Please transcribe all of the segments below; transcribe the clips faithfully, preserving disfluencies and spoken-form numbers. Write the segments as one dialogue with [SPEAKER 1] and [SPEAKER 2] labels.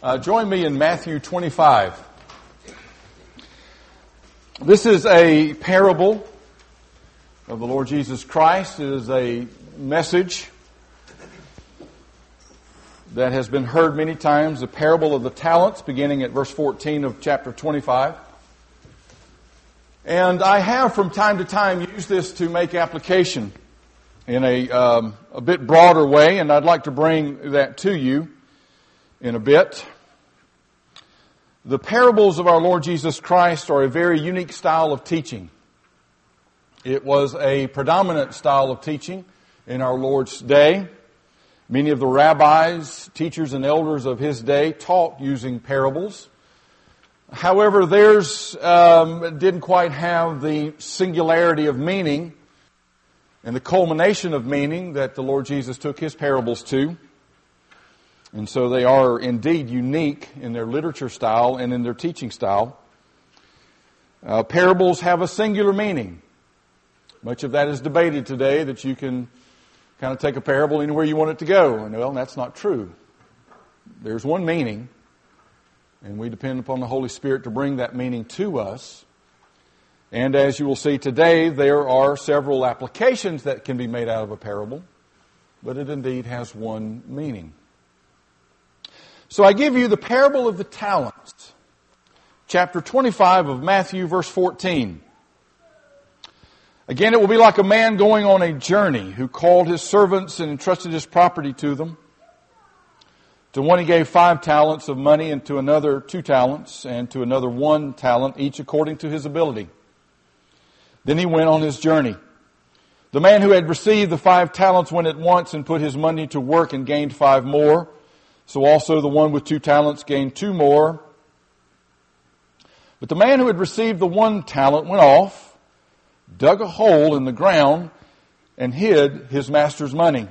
[SPEAKER 1] Uh, join me in Matthew twenty-five. This is a parable of the Lord Jesus Christ. It is a message that has been heard many times, the parable of the talents, beginning at verse fourteen of chapter twenty-five. And I have from time to time used this to make application in a, um, a bit broader way, and I'd like to bring that to you in a bit. The parables of our Lord Jesus Christ are a very unique style of teaching. It was a predominant style of teaching in our Lord's day. Many of the rabbis, teachers, and elders of His day taught using parables. However, theirs um, didn't quite have the singularity of meaning and the culmination of meaning that the Lord Jesus took His parables to. And so they are indeed unique in their literature style and in their teaching style. Uh, parables have a singular meaning. Much of that is debated today, that you can kind of take a parable anywhere you want it to go. And well, that's not true. There's one meaning, and we depend upon the Holy Spirit to bring that meaning to us. And as you will see today, there are several applications that can be made out of a parable, but it indeed has one meaning. So I give you the parable of the talents, chapter twenty-five of Matthew, verse fourteen. Again, it will be like a man going on a journey who called his servants and entrusted his property to them. To one he gave five talents of money, and to another two talents, and to another one talent, each according to his ability. Then he went on his journey. The man who had received the five talents went at once and put his money to work and gained five more. So also the one with two talents gained two more. But the man who had received the one talent went off, dug a hole in the ground, and hid his master's money.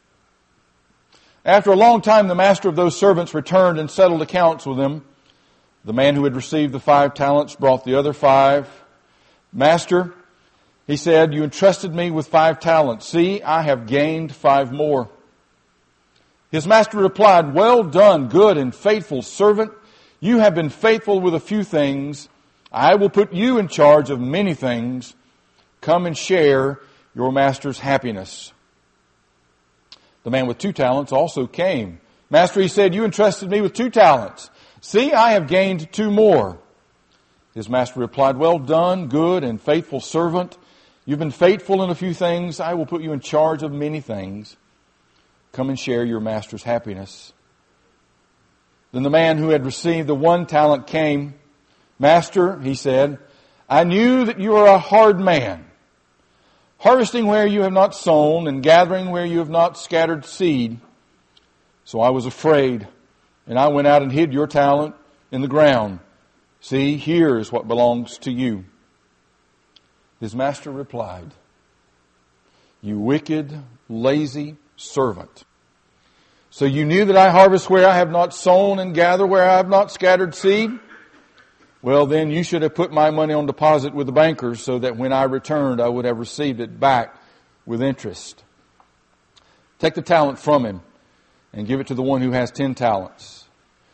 [SPEAKER 1] After a long time, the master of those servants returned and settled accounts with them. The man who had received the five talents brought the other five. Master, he said, you entrusted me with five talents. See, I have gained five more. His master replied, well done, good and faithful servant. You have been faithful with a few things. I will put you in charge of many things. Come and share your master's happiness. The man with two talents also came. Master, he said, you entrusted me with two talents. See, I have gained two more. His master replied, well done, good and faithful servant. You've been faithful in a few things. I will put you in charge of many things. Come and share your master's happiness. Then the man who had received the one talent came. Master, he said, I knew that you are a hard man, harvesting where you have not sown and gathering where you have not scattered seed. So I was afraid, and I went out and hid your talent in the ground. See, here is what belongs to you. His master replied, you wicked, lazy servant. So you knew that I harvest where I have not sown and gather where I have not scattered seed? Well, then you should have put my money on deposit with the bankers so that when I returned, I would have received it back with interest. Take the talent from him and give it to the one who has ten talents.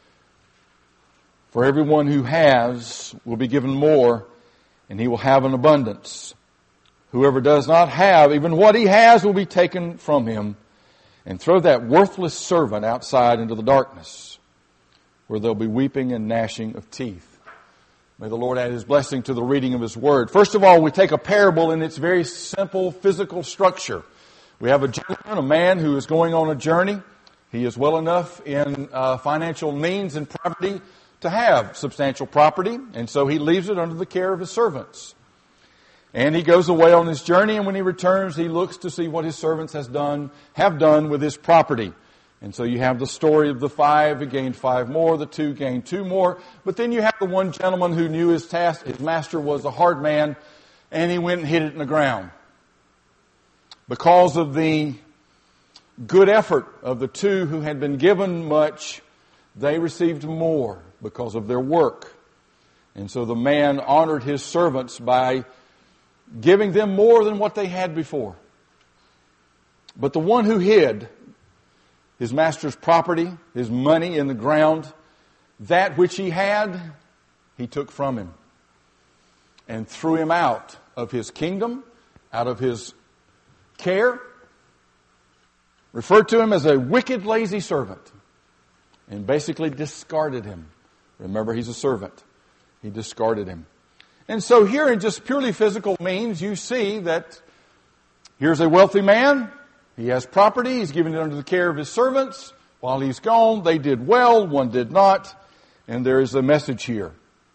[SPEAKER 1] For everyone who has will be given more, and he will have an abundance. Whoever does not have, even what he has will be taken from him. And throw that worthless servant outside into the darkness, where there'll be weeping and gnashing of teeth. May the Lord add His blessing to the reading of His Word. First of all, we take a parable in its very simple physical structure. We have a gentleman, a man who is going on a journey. He is well enough in uh, financial means and property to have substantial property, and so he leaves it under the care of his servants. And he goes away on his journey, and when he returns, he looks to see what his servants has done, have done with his property. And so you have the story of the five who gained five more, the two gained two more. But then you have the one gentleman who knew his task, his master was a hard man, and he went and hid it in the ground. Because of the good effort of the two who had been given much, they received more because of their work. And so the man honored his servants by giving them more than what they had before. But the one who hid his master's property, his money in the ground, that which he had, he took from him and threw him out of his kingdom, out of his care, referred to him as a wicked, lazy servant, and basically discarded him. Remember, he's a servant. He discarded him. And so here in just purely physical means, you see that here's a wealthy man. He has property. He's given it under the care of his servants. While he's gone, they did well, one did not. And there is a message here.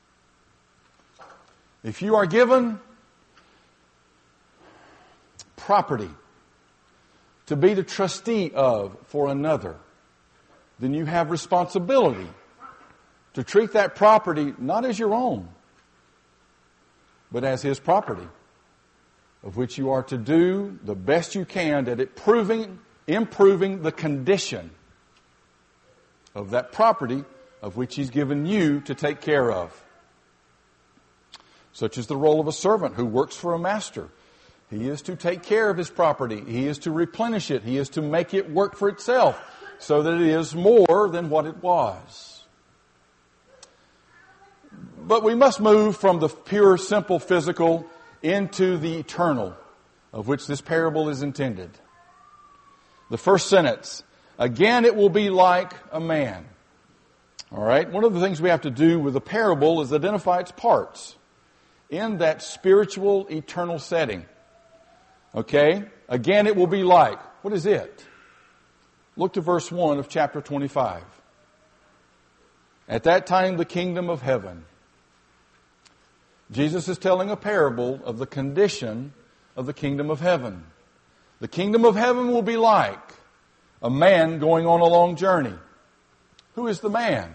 [SPEAKER 1] If you are given property to be the trustee of for another, then you have responsibility to treat that property not as your own, but as his property, of which you are to do the best you can at it, proving, improving the condition of that property of which he's given you to take care of. Such is the role of a servant who works for a master. He is to take care of his property. He is to replenish it. He is to make it work for itself so that it is more than what it was. But we must move from the pure, simple physical into the eternal, of which this parable is intended. The first sentence, again it will be like a man. All right, one of the things we have to do with the parable is identify its parts in that spiritual, eternal setting. Okay, again it will be like. What is it? Look to verse one of chapter twenty-five. At that time, the kingdom of heaven. Jesus is telling a parable of the condition of the kingdom of heaven. The kingdom of heaven will be like a man going on a long journey. Who is the man?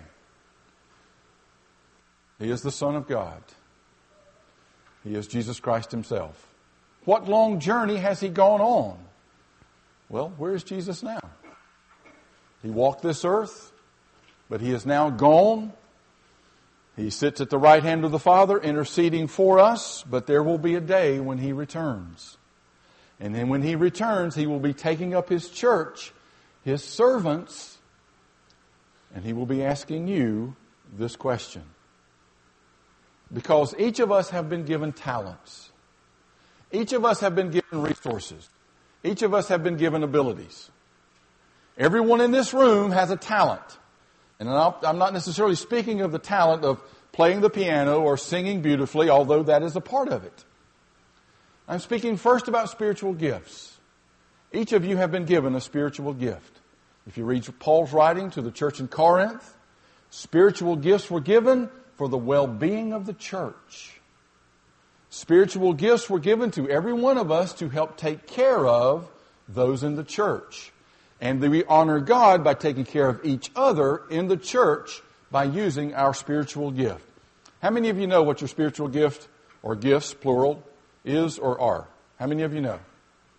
[SPEAKER 1] He is the Son of God. He is Jesus Christ himself. What long journey has he gone on? Well, where is Jesus now? He walked this earth, but he is now gone. He sits at the right hand of the Father, interceding for us, but there will be a day when he returns. And then when he returns, he will be taking up his church, his servants, and he will be asking you this question. Because each of us have been given talents. Each of us have been given resources. Each of us have been given abilities. Everyone in this room has a talent. And I'm not necessarily speaking of the talent of playing the piano or singing beautifully, although that is a part of it. I'm speaking first about spiritual gifts. Each of you have been given a spiritual gift. If you read Paul's writing to the church in Corinth, spiritual gifts were given for the well-being of the church. Spiritual gifts were given to every one of us to help take care of those in the church. And we honor God by taking care of each other in the church by using our spiritual gift. How many of you know what your spiritual gift, or gifts, plural, is or are? How many of you know?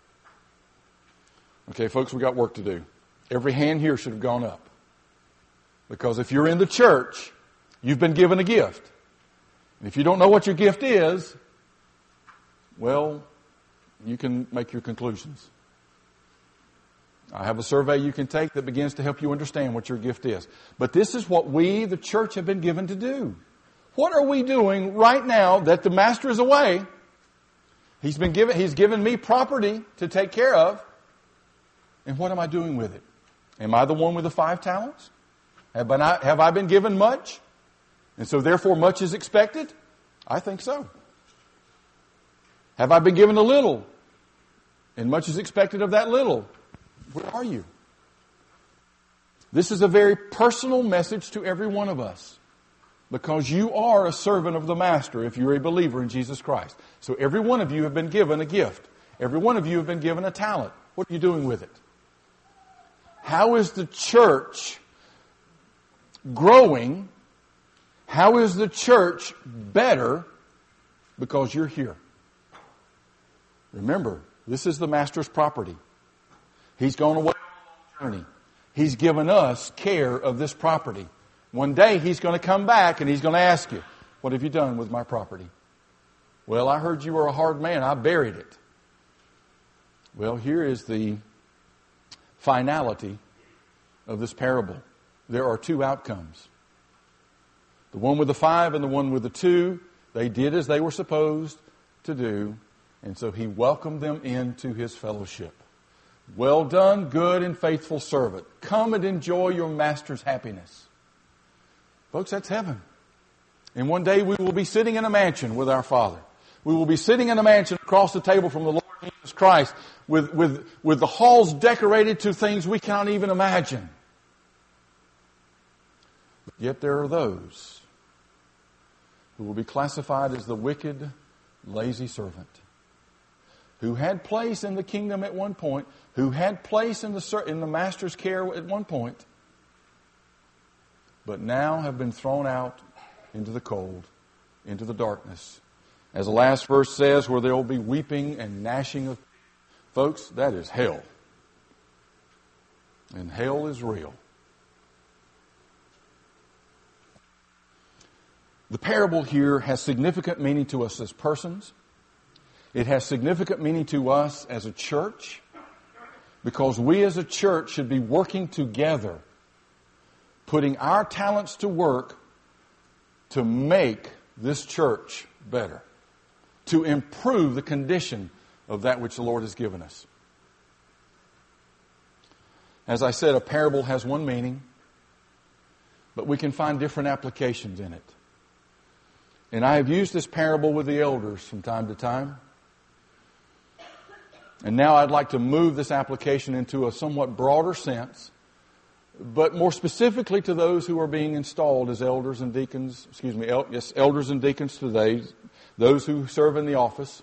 [SPEAKER 1] Okay, folks, we got work to do. Every hand here should have gone up. Because if you're in the church, you've been given a gift. And if you don't know what your gift is, well, you can make your conclusions. I have a survey you can take that begins to help you understand what your gift is. But this is what we, the church, have been given to do. What are we doing right now that the master is away? He's been given, he's given me property to take care of. And what am I doing with it? Am I the one with the five talents? Have I, not, have I been given much? And so therefore much is expected? I think so. Have I been given a little? And much is expected of that little. Where are you? This is a very personal message to every one of us. Because you are a servant of the Master if you're a believer in Jesus Christ. So every one of you have been given a gift. Every one of you have been given a talent. What are you doing with it? How is the church growing? How is the church better because you're here? Remember, this is the Master's property. He's gone away on a journey. He's given us care of this property. One day He's going to come back and He's going to ask you, what have you done with my property? Well, I heard you were a hard man. I buried it. Well, here is the finality of this parable. There are two outcomes. The one with the five and the one with the two, they did as they were supposed to do. And so he welcomed them into his fellowship. Well done, good and faithful servant. Come and enjoy your master's happiness. Folks, that's heaven. And one day we will be sitting in a mansion with our Father. We will be sitting in a mansion across the table from the Lord Jesus Christ with, with, with the halls decorated to things we cannot even imagine. But yet there are those who will be classified as the wicked, lazy servant, who had place in the kingdom at one point, who had place in the, in the master's care at one point, but now have been thrown out into the cold, into the darkness. As the last verse says, where there will be weeping and gnashing of teeth. Folks, that is hell. And hell is real. The parable here has significant meaning to us as persons. It has significant meaning to us as a church, because we as a church should be working together, putting our talents to work to make this church better, to improve the condition of that which the Lord has given us. As I said, a parable has one meaning, but we can find different applications in it. And I have used this parable with the elders from time to time. And now I'd like to move this application into a somewhat broader sense, but more specifically to those who are being installed as elders and deacons, excuse me, el- yes, elders and deacons today, those who serve in the office.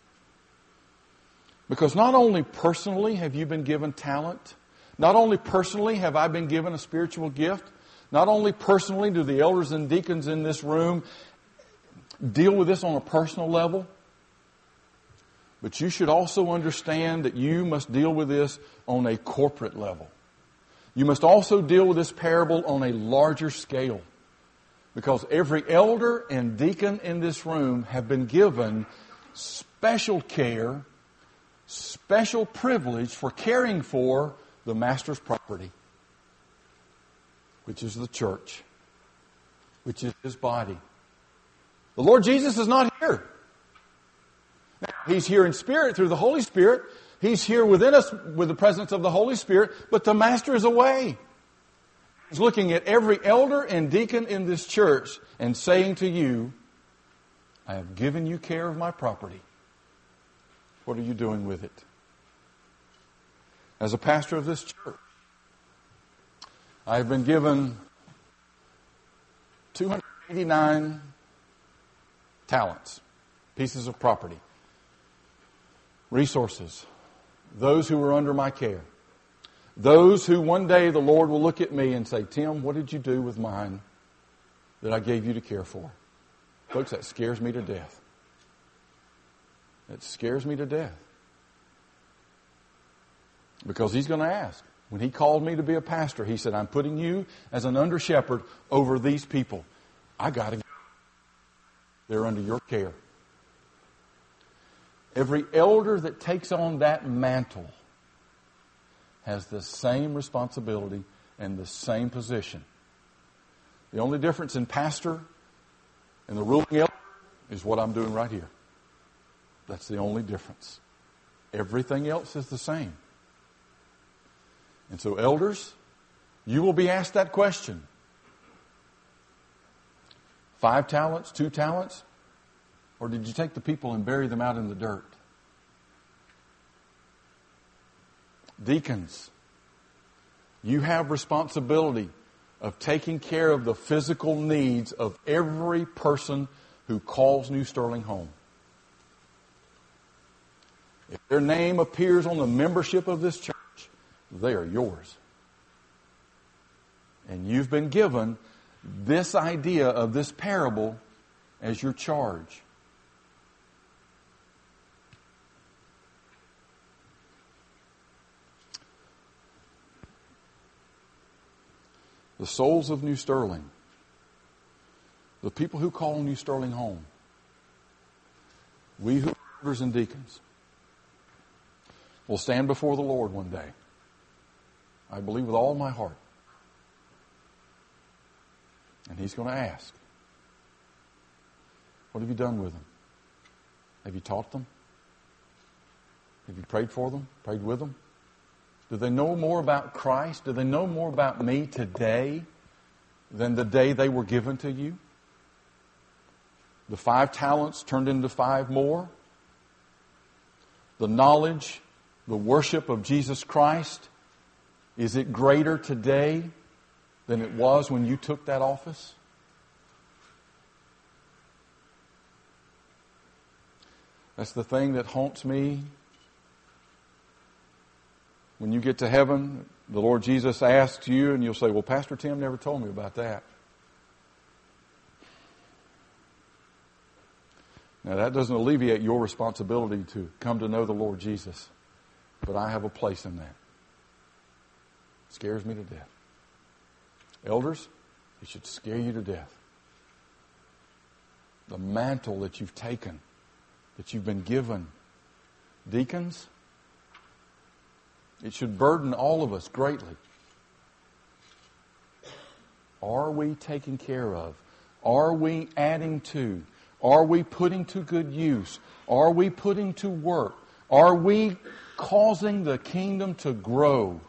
[SPEAKER 1] Because not only personally have you been given talent, not only personally have I been given a spiritual gift, not only personally do the elders and deacons in this room deal with this on a personal level, but you should also understand that you must deal with this on a corporate level. You must also deal with this parable on a larger scale, because every elder and deacon in this room have been given special care, special privilege for caring for the master's property, which is the church, which is his body. The Lord Jesus is not here. Now, he's here in spirit through the Holy Spirit. He's here within us with the presence of the Holy Spirit, but the Master is away. He's looking at every elder and deacon in this church and saying to you, I have given you care of my property. What are you doing with it? As a pastor of this church, I have been given two hundred eighty-nine talents, pieces of property, resources, those who are under my care, those who one day the Lord will look at me and say, Tim, what did you do with mine that I gave you to care for? Folks, that scares me to death. It scares me to death. Because he's going to ask. When he called me to be a pastor, he said, I'm putting you as an under shepherd over these people. I got to go. They're under your care. Every elder that takes on that mantle has the same responsibility and the same position. The only difference in pastor and the ruling elder is what I'm doing right here. That's the only difference. Everything else is the same. And so, elders, you will be asked that question. Five talents, two talents? Or did you take the people and bury them out in the dirt? Deacons, you have responsibility of taking care of the physical needs of every person who calls New Sterling home. If their name appears on the membership of this church, they are yours. And you've been given this idea of this parable as your charge. The souls of New Sterling, the people who call New Sterling home, we who are elders and deacons, will stand before the Lord one day. I believe with all my heart. And he's going to ask, What have you done with them? Have you taught them? Have you prayed for them? Prayed with them? Do they know more about Christ? Do they know more about me today than the day they were given to you? The five talents turned into five more. The knowledge, the worship of Jesus Christ, is it greater today than it was when you took that office? That's the thing that haunts me. When you get to heaven, the Lord Jesus asks you, and you'll say, well, Pastor Tim never told me about that. Now, that doesn't alleviate your responsibility to come to know the Lord Jesus. But I have a place in that. It scares me to death. Elders, it should scare you to death. The mantle that you've taken, that you've been given. Deacons, it should burden all of us greatly. Are we taking care of? Are we adding to? Are we putting to good use? Are we putting to work? Are we causing the kingdom to grow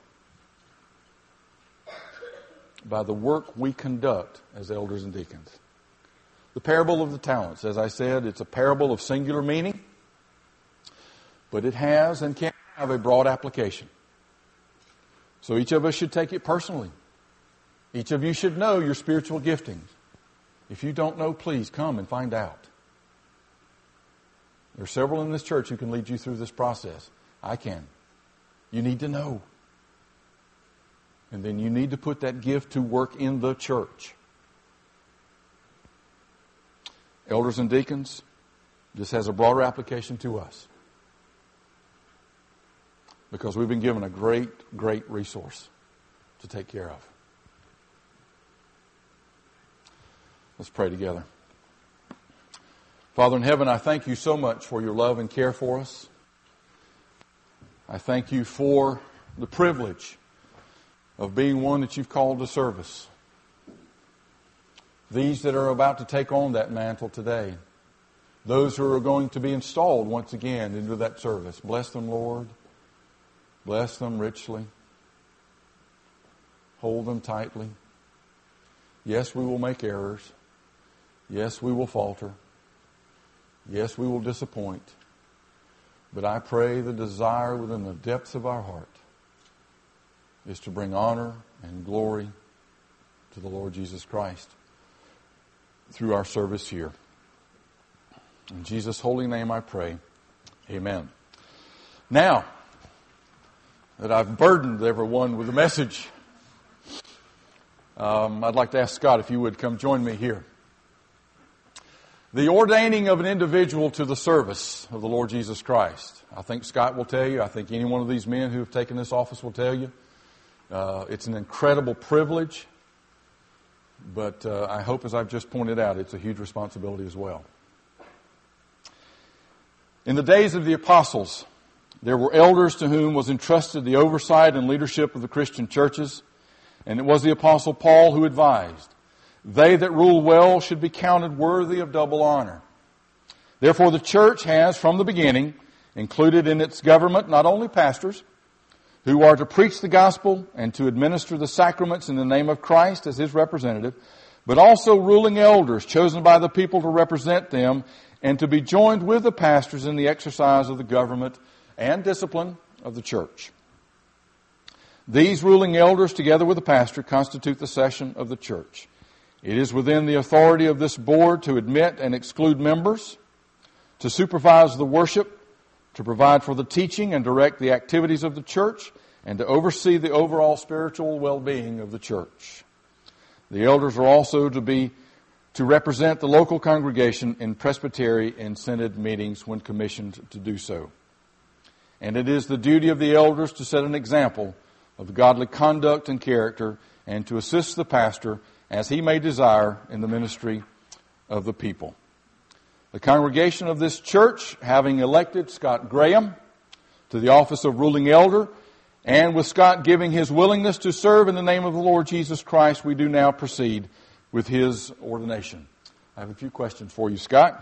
[SPEAKER 1] by the work we conduct as elders and deacons? The parable of the talents, as I said, it's a parable of singular meaning, but it has and can have a broad application. So each of us should take it personally. Each of you should know your spiritual giftings. If you don't know, please come and find out. There are several in this church who can lead you through this process. I can. You need to know. And then you need to put that gift to work in the church. Elders and deacons, this has a broader application to us. Because we've been given a great, great resource to take care of. Let's pray together. Father in heaven, I thank you so much for your love and care for us. I thank you for the privilege of being one that you've called to service. These that are about to take on that mantle today, those who are going to be installed once again into that service, bless them, Lord. Bless them richly. Hold them tightly. Yes, we will make errors. Yes, we will falter. Yes, we will disappoint. But I pray the desire within the depths of our heart is to bring honor and glory to the Lord Jesus Christ through our service here. In Jesus' holy name I pray. Amen. Now that I've burdened everyone with a message, um, I'd like to ask Scott if you would come join me here. The ordaining of an individual to the service of the Lord Jesus Christ. I think Scott will tell you. I think any one of these men who have taken this office will tell you. Uh, it's an incredible privilege. But uh, I hope, as I've just pointed out, it's a huge responsibility as well. In the days of the apostles, there were elders to whom was entrusted the oversight and leadership of the Christian churches. And it was the apostle Paul who advised, they that rule well should be counted worthy of double honor. Therefore the church has from the beginning included in its government not only pastors who are to preach the gospel and to administer the sacraments in the name of Christ as his representative, but also ruling elders chosen by the people to represent them and to be joined with the pastors in the exercise of the government and discipline of the church. These ruling elders, together with the pastor, constitute the session of the church. It is within the authority of this board to admit and exclude members, to supervise the worship, to provide for the teaching and direct the activities of the church, and to oversee the overall spiritual well-being of the church. The elders are also to be to represent the local congregation in presbytery and synod meetings when commissioned to do so. And it is the duty of the elders to set an example of godly conduct and character and to assist the pastor as he may desire in the ministry of the people. The congregation of this church, having elected Scott Graham to the office of ruling elder, and with Scott giving his willingness to serve in the name of the Lord Jesus Christ, we do now proceed with his ordination. I have a few questions for you, Scott.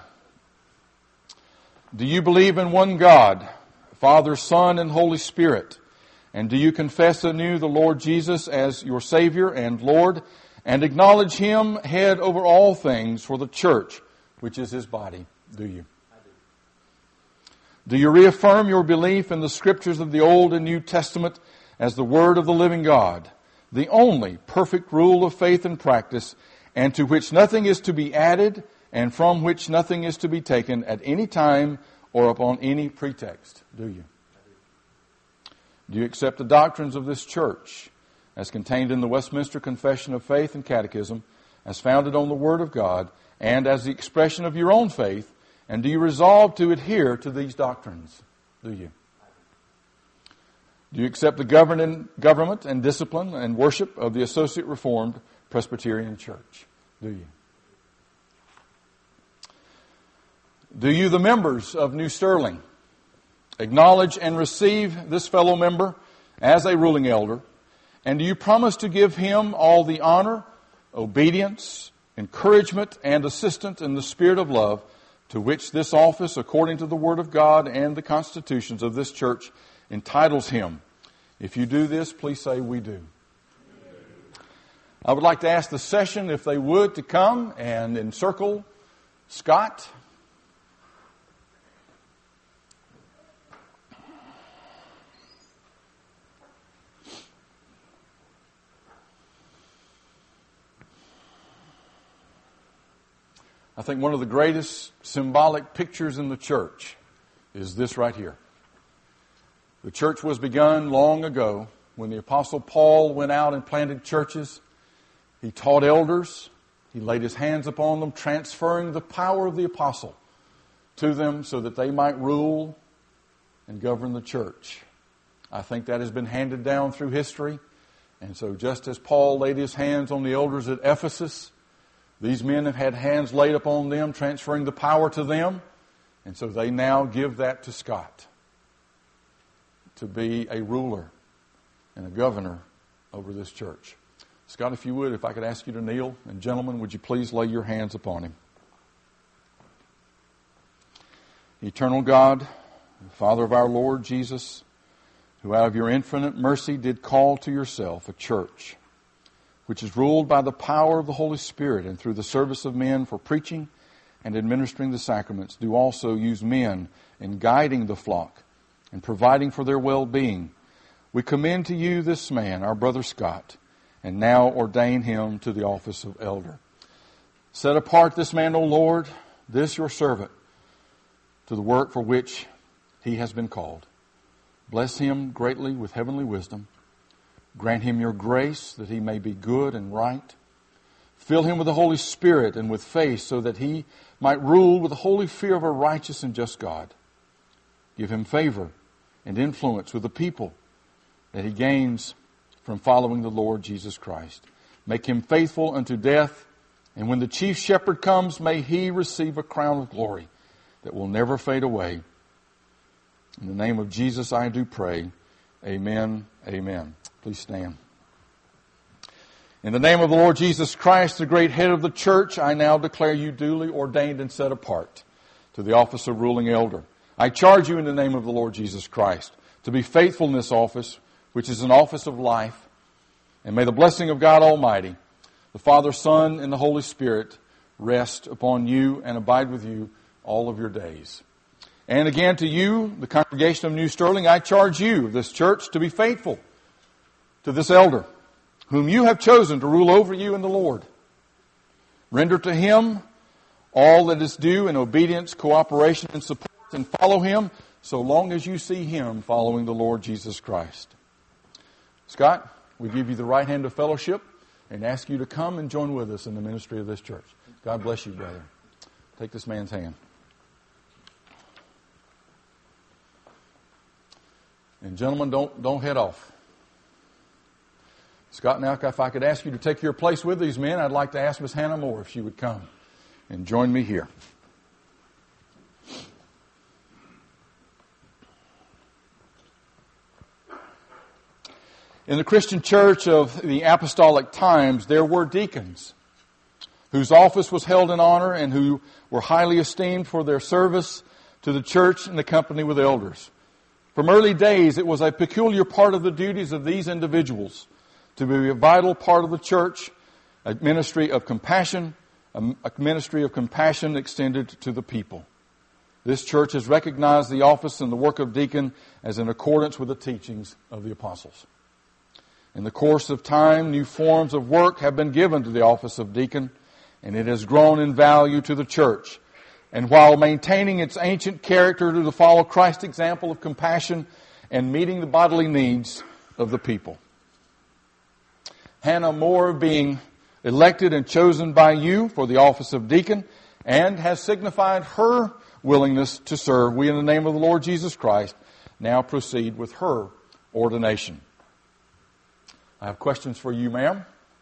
[SPEAKER 1] Do you believe in one God, Father, Son, and Holy Spirit? And do you confess anew the Lord Jesus as your Savior and Lord, and acknowledge Him head over all things for the church, which is His body? Do you? I do. Do you reaffirm your belief in the Scriptures of the Old and New Testament as the Word of the living God, the only perfect rule of faith and practice, and to which nothing is to be added, and from which nothing is to be taken at any time or upon any pretext? Do you? Do you accept the doctrines of this church as contained in the Westminster Confession of Faith and Catechism, as founded on the Word of God, and as the expression of your own faith? And do you resolve to adhere to these doctrines? Do you? Do you accept the governing government and discipline and worship of the Associate Reformed Presbyterian Church? Do you? Do you, the members of New Sterling, acknowledge and receive this fellow member as a ruling elder? And do you promise to give him all the honor, obedience, encouragement, and assistance in the spirit of love to which this office, according to the Word of God and the constitutions of this church, entitles him? If you do this, please say, we do. I would like to ask the session, if they would, to come and encircle Scott. I think one of the greatest symbolic pictures in the church is this right here. The church was begun long ago when the Apostle Paul went out and planted churches. He taught elders. He laid his hands upon them, transferring the power of the apostle to them so that they might rule and govern the church. I think that has been handed down through history. And so just as Paul laid his hands on the elders at Ephesus, these men have had hands laid upon them, transferring the power to them. And so they now give that to Scott to be a ruler and a governor over this church. Scott, if you would, if I could ask you to kneel. And gentlemen, would you please lay your hands upon him? Eternal God, Father of our Lord Jesus, who out of your infinite mercy did call to yourself a church which is ruled by the power of the Holy Spirit and through the service of men for preaching and administering the sacraments, do also use men in guiding the flock and providing for their well-being. We commend to you this man, our brother Scott, and now ordain him to the office of elder. Set apart this man, O Lord, this your servant, to the work for which he has been called. Bless him greatly with heavenly wisdom. Grant him your grace that he may be good and right. Fill him with the Holy Spirit and with faith so that he might rule with the holy fear of a righteous and just God. Give him favor and influence with the people that he gains from following the Lord Jesus Christ. Make him faithful unto death, and when the chief shepherd comes, may he receive a crown of glory that will never fade away. In the name of Jesus I do pray. Amen. Amen. Please stand. In the name of the Lord Jesus Christ, the great head of the church, I now declare you duly ordained and set apart to the office of ruling elder. I charge you in the name of the Lord Jesus Christ to be faithful in this office, which is an office of life. And may the blessing of God Almighty, the Father, Son, and the Holy Spirit rest upon you and abide with you all of your days. And again to you, the congregation of New Sterling, I charge you, this church, to be faithful to this elder, whom you have chosen to rule over you in the Lord. Render to him all that is due in obedience, cooperation, and support, and follow him so long as you see him following the Lord Jesus Christ. Scott, we give you the right hand of fellowship and ask you to come and join with us in the ministry of this church. God bless you, brother. Take this man's hand. And gentlemen, don't, don't head off. Scott, now if I could ask you to take your place with these men, I'd like to ask Miss Hannah Moore if she would come and join me here. In the Christian church of the apostolic times, there were deacons whose office was held in honor and who were highly esteemed for their service to the church in the company with elders. From early days, it was a peculiar part of the duties of these individuals to be a vital part of the church, a ministry of compassion, a ministry of compassion extended to the people. This church has recognized the office and the work of deacon as in accordance with the teachings of the apostles. In the course of time, new forms of work have been given to the office of deacon, and it has grown in value to the church. And while maintaining its ancient character to follow Christ's example of compassion and meeting the bodily needs of the people. Hannah Moore being elected and chosen by you for the office of deacon and has signified her willingness to serve. We, in the name of the Lord Jesus Christ, now proceed with her ordination. I have questions for you, ma'am.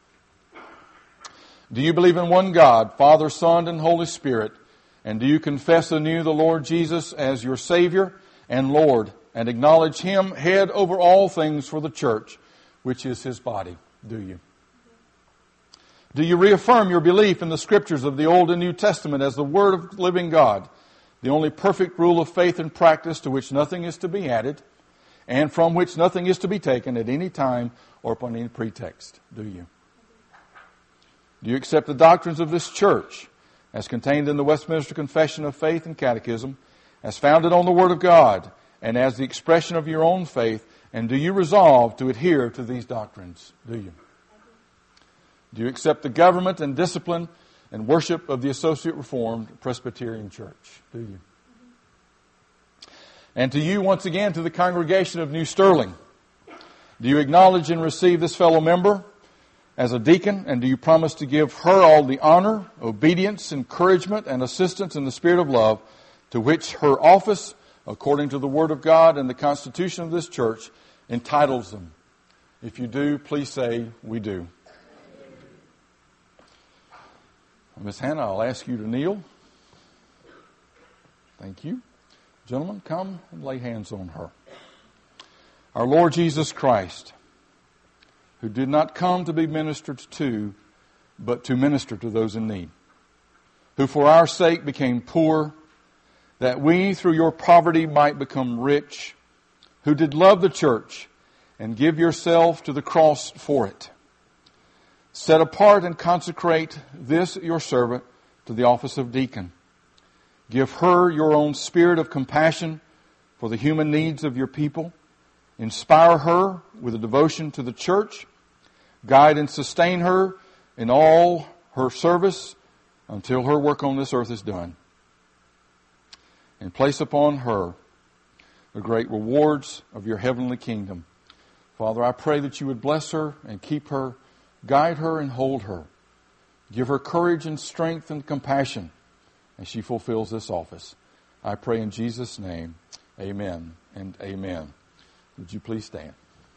[SPEAKER 1] Do you believe in one God, Father, Son, and Holy Spirit? And do you confess anew the Lord Jesus as your Savior and Lord, and acknowledge Him head over all things for the church, which is His body? Do you? Do you reaffirm your belief in the Scriptures of the Old and New Testament as the Word of the living God, the only perfect rule of faith and practice to which nothing is to be added, and from which nothing is to be taken at any time or upon any pretext? Do you? Do you accept the doctrines of this church as contained in the Westminster Confession of Faith and Catechism, as founded on the Word of God, and as the expression of your own faith? And do you resolve to adhere to these doctrines? Do you? Do you accept the government and discipline and worship of the Associate Reformed Presbyterian Church? Do you? And to you, once again, to the congregation of New Sterling, do you acknowledge and receive this fellow member as a deacon, and do you promise to give her all the honor, obedience, encouragement, and assistance in the spirit of love to which her office, according to the Word of God and the Constitution of this church, entitles them? If you do, please say, we do. Miss Hannah, I'll ask you to kneel. Thank you. Gentlemen, come and lay hands on her. Our Lord Jesus Christ, who did not come to be ministered to, but to minister to those in need, who for our sake became poor, that we through your poverty might become rich, who did love the church and give yourself to the cross for it. Set apart and consecrate this your servant to the office of deacon. Give her your own spirit of compassion for the human needs of your people. Inspire her with a devotion to the church. Guide and sustain her in all her service until her work on this earth is done. And place upon her the great rewards of your heavenly kingdom. Father, I pray that you would bless her and keep her, guide her and hold her. Give her courage and strength and compassion as she fulfills this office. I pray in Jesus' name, amen and amen. Would you please stand?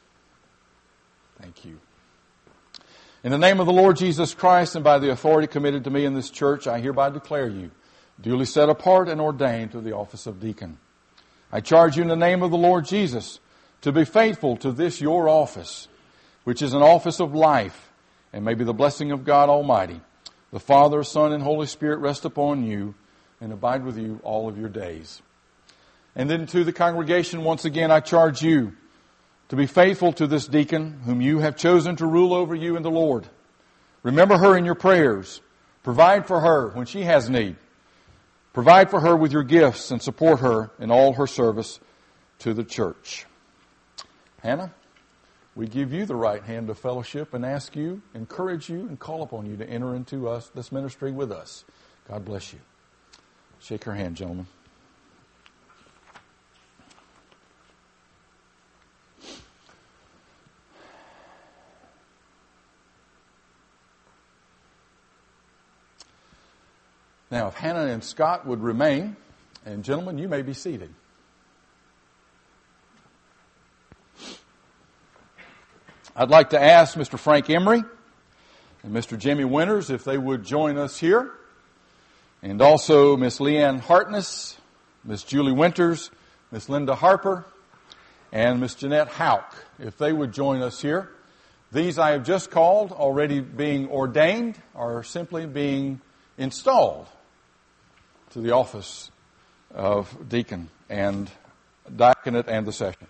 [SPEAKER 1] Thank you. In the name of the Lord Jesus Christ and by the authority committed to me in this church, I hereby declare you duly set apart and ordained to the office of deacon. I charge you in the name of the Lord Jesus to be faithful to this your office, which is an office of life, and may be the blessing of God Almighty, the Father, Son, and Holy Spirit rest upon you and abide with you all of your days. And then to the congregation, once again, I charge you to be faithful to this deacon whom you have chosen to rule over you in the Lord. Remember her in your prayers. Provide for her when she has need. Provide for her with your gifts and support her in all her service to the church. Hannah, we give you the right hand of fellowship and ask you, encourage you, and call upon you to enter into us this ministry with us. God bless you. Shake her hand, gentlemen. Now, if Hannah and Scott would remain, and gentlemen, you may be seated. I'd like to ask Mister Frank Emery and Mister Jimmy Winters if they would join us here. And also Miss Leanne Hartness, Miss Julie Winters, Miss Linda Harper, and Miss Jeanette Houck, if they would join us here. These I have just called, already being ordained, are simply being installed to the office of deacon and diaconate and the session.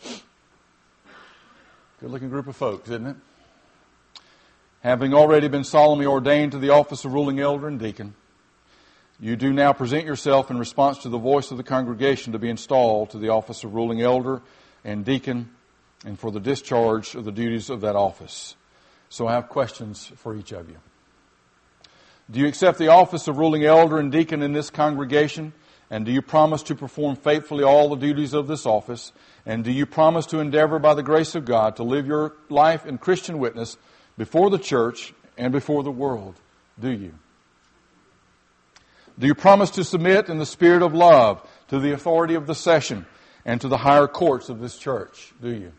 [SPEAKER 1] Good-looking group of folks, isn't it? Having already been solemnly ordained to the office of ruling elder and deacon, you do now present yourself in response to the voice of the congregation to be installed to the office of ruling elder and deacon and for the discharge of the duties of that office. So I have questions for each of you. Do you accept the office of ruling elder and deacon in this congregation? And do you promise to perform faithfully all the duties of this office? And do you promise to endeavor by the grace of God to live your life in Christian witness before the church and before the world? Do you? Do you promise to submit in the spirit of love to the authority of the session and to the higher courts of this church? Do you?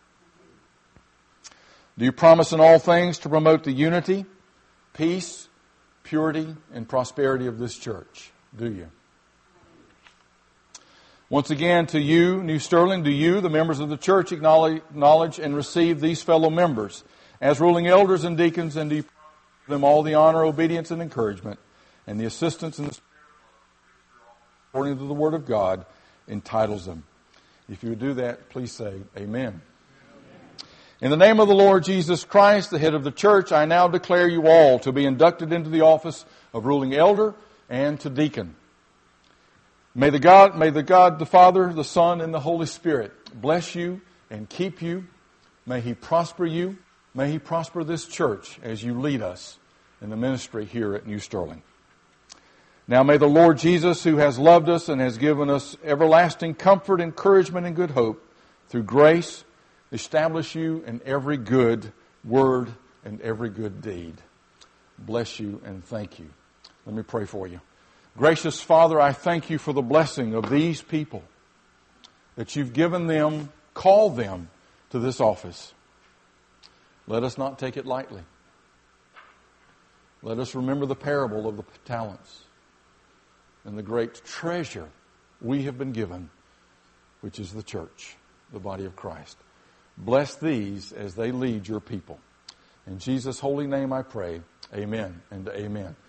[SPEAKER 1] Do you promise in all things to promote the unity, peace, purity, and prosperity of this church? Do you? Once again, to you, New Sterling, do you, the members of the church, acknowledge and receive these fellow members as ruling elders and deacons, and do you promise them all the honor, obedience, and encouragement, and the assistance in the spirit according to the Word of God entitles them? If you would do that, please say amen. In the name of the Lord Jesus Christ, the head of the church, I now declare you all to be inducted into the office of ruling elder and to deacon. May the God, may the God, the Father, the Son, and the Holy Spirit bless you and keep you. May He prosper you. May He prosper this church as you lead us in the ministry here at New Sterling. Now may the Lord Jesus, who has loved us and has given us everlasting comfort, encouragement, and good hope through grace, establish you in every good word and every good deed. Bless you and thank you. Let me pray for you. Gracious Father, I thank you for the blessing of these people that you've given them, called them to this office. Let us not take it lightly. Let us remember the parable of the talents and the great treasure we have been given, which is the church, the body of Christ. Bless these as they lead your people. In Jesus' holy name I pray, amen and amen.